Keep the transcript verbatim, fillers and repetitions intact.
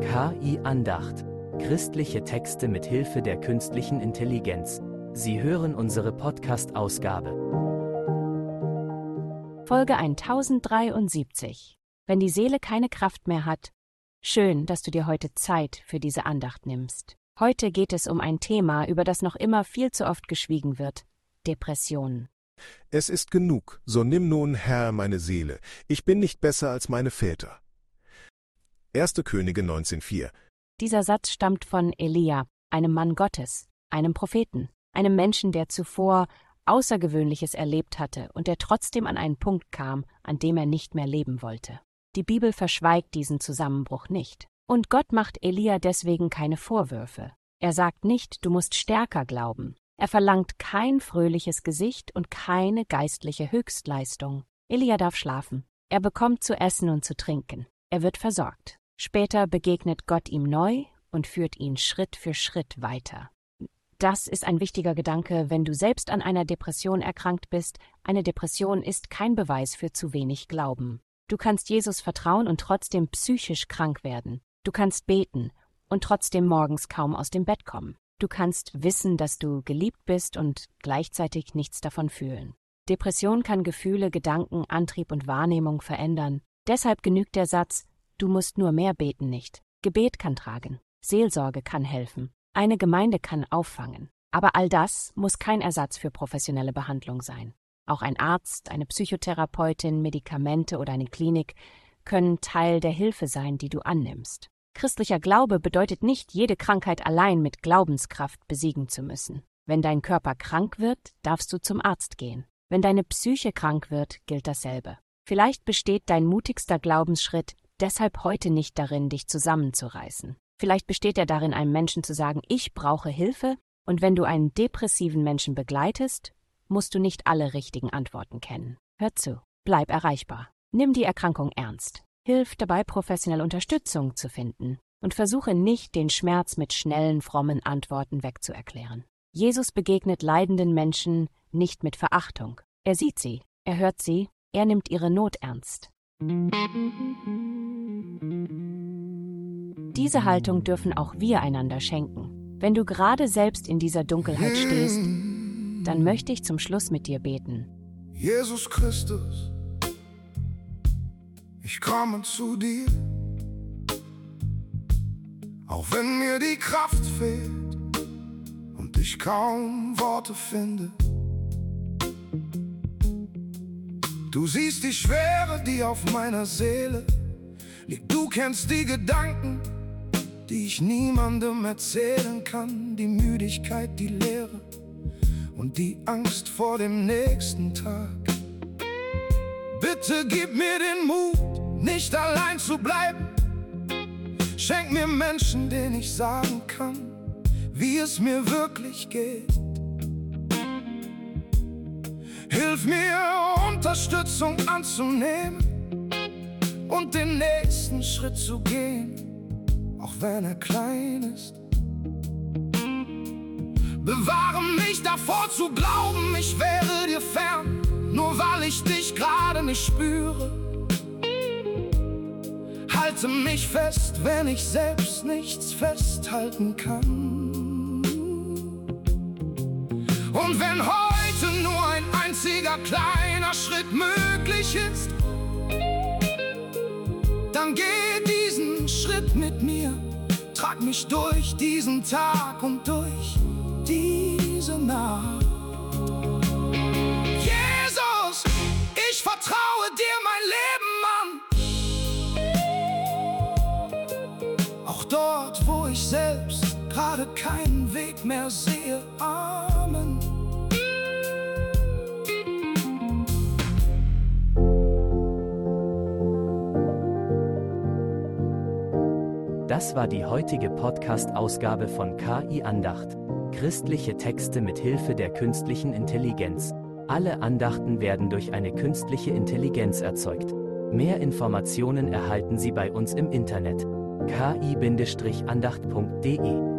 K I-Andacht. Christliche Texte mit Hilfe der künstlichen Intelligenz. Sie hören unsere Podcast-Ausgabe. Folge tausenddreiundsiebzig. Wenn die Seele keine Kraft mehr hat. Schön, dass du dir heute Zeit für diese Andacht nimmst. Heute geht es um ein Thema, über das noch immer viel zu oft geschwiegen wird: Depressionen. Es ist genug, so nimm nun, Herr, meine Seele, ich bin nicht besser als meine Väter. erste Könige neunzehn vier. Dieser Satz stammt von Elia, einem Mann Gottes, einem Propheten, einem Menschen, der zuvor Außergewöhnliches erlebt hatte und der trotzdem an einen Punkt kam, an dem er nicht mehr leben wollte. Die Bibel verschweigt diesen Zusammenbruch nicht. Und Gott macht Elia deswegen keine Vorwürfe. Er sagt nicht, du musst stärker glauben. Er verlangt kein fröhliches Gesicht und keine geistliche Höchstleistung. Elia darf schlafen. Er bekommt zu essen und zu trinken. Er wird versorgt. Später begegnet Gott ihm neu und führt ihn Schritt für Schritt weiter. Das ist ein wichtiger Gedanke, wenn du selbst an einer Depression erkrankt bist. Eine Depression ist kein Beweis für zu wenig Glauben. Du kannst Jesus vertrauen und trotzdem psychisch krank werden. Du kannst beten und trotzdem morgens kaum aus dem Bett kommen. Du kannst wissen, dass du geliebt bist und gleichzeitig nichts davon fühlen. Depression kann Gefühle, Gedanken, Antrieb und Wahrnehmung verändern. Deshalb genügt der Satz: Du musst nur mehr beten nicht. Gebet kann tragen. Seelsorge kann helfen. Eine Gemeinde kann auffangen. Aber all das muss kein Ersatz für professionelle Behandlung sein. Auch ein Arzt, eine Psychotherapeutin, Medikamente oder eine Klinik können Teil der Hilfe sein, die du annimmst. Christlicher Glaube bedeutet nicht, jede Krankheit allein mit Glaubenskraft besiegen zu müssen. Wenn dein Körper krank wird, darfst du zum Arzt gehen. Wenn deine Psyche krank wird, gilt dasselbe. Vielleicht besteht dein mutigster Glaubensschritt deshalb heute nicht darin, dich zusammenzureißen. Vielleicht besteht er darin, einem Menschen zu sagen, ich brauche Hilfe, und wenn du einen depressiven Menschen begleitest, musst du nicht alle richtigen Antworten kennen. Hör zu, bleib erreichbar. Nimm die Erkrankung ernst. Hilf dabei, professionelle Unterstützung zu finden und versuche nicht, den Schmerz mit schnellen, frommen Antworten wegzuerklären. Jesus begegnet leidenden Menschen nicht mit Verachtung. Er sieht sie, er hört sie, er nimmt ihre Not ernst. Diese Haltung dürfen auch wir einander schenken. Wenn du gerade selbst in dieser Dunkelheit stehst, dann möchte ich zum Schluss mit dir beten. Jesus Christus, ich komme zu dir, auch wenn mir die Kraft fehlt und ich kaum Worte finde. Du siehst die Schwere, die auf meiner Seele liegt. Du kennst die Gedanken, die ich niemandem erzählen kann. Die Müdigkeit, die Leere und die Angst vor dem nächsten Tag. Bitte gib mir den Mut, nicht allein zu bleiben. Schenk mir Menschen, denen ich sagen kann, wie es mir wirklich geht. Hilf mir, Unterstützung anzunehmen und den nächsten Schritt zu gehen, auch wenn er klein ist. Bewahre mich davor zu glauben, ich wäre dir fern, nur weil ich dich gerade nicht spüre. Halte mich fest, wenn ich selbst nichts festhalten kann. Und wenn heute nur ein einziger kleiner Schritt möglich ist, dann geh diesen Schritt mit mir. Trag mich durch diesen Tag und durch diese Nacht. Jesus, ich vertraue dir mein Leben an. Auch dort, wo ich selbst gerade keinen Weg mehr sehe. Amen. Das war die heutige Podcast-Ausgabe von K I-Andacht. Christliche Texte mit Hilfe der künstlichen Intelligenz. Alle Andachten werden durch eine künstliche Intelligenz erzeugt. Mehr Informationen erhalten Sie bei uns im Internet: k i Bindestrich andacht punkt de.